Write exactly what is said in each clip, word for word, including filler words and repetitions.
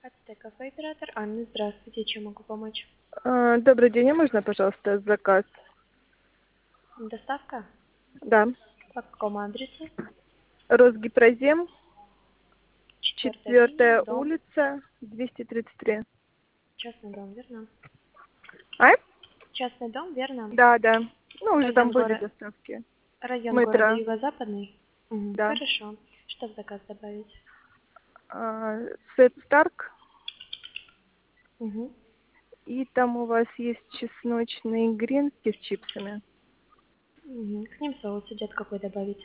АЦТ кафе оператор Анна, здравствуйте, чем могу помочь? А, Добрый день, а можно, пожалуйста, заказ? Доставка? Да. По какому адресу? Росгипрозем, Четвертая линия, четвертая дом, улица, двести тридцать три. частный дом, верно? А? Частный дом, верно? Да, да. Ну, уже там Район, были горо... доставки. Район города Метро, Юго-Западный? Мгм, да. хорошо. Что в заказ добавить? А, сет Старк, Угу. и там у вас есть чесночные гренки с чипсами. Угу. К ним соус идет какой добавить?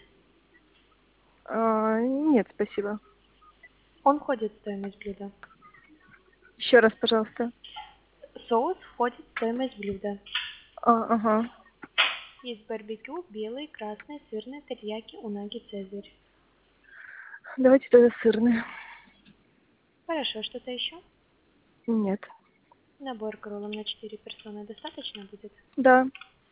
А, нет, спасибо. Он входит в стоимость блюда. Еще раз, пожалуйста. Соус входит в стоимость блюда. А, ага. Есть барбекю, белый, красный, сырный, терияки, унаги, цезарь. Давайте тогда сырные. Хорошо, что-то еще? Нет. Набор к роллам на четыре персоны достаточно будет? Да.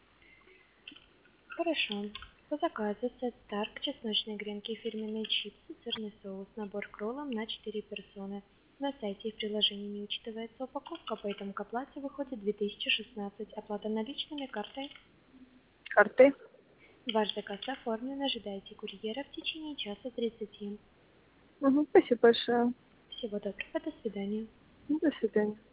Хорошо. По заказу сет Старк, чесночные гренки, фирменные чипсы, сырный соус, набор к роллам на четыре персоны. На сайте и в приложении не учитывается упаковка, поэтому к оплате выходит две тысячи шестнадцать. Оплата наличными, картой. Карты. Ваш заказ оформлен, ожидайте курьера в течение часа тридцати. Угу, спасибо большое. Всего доброго, до свидания. До свидания.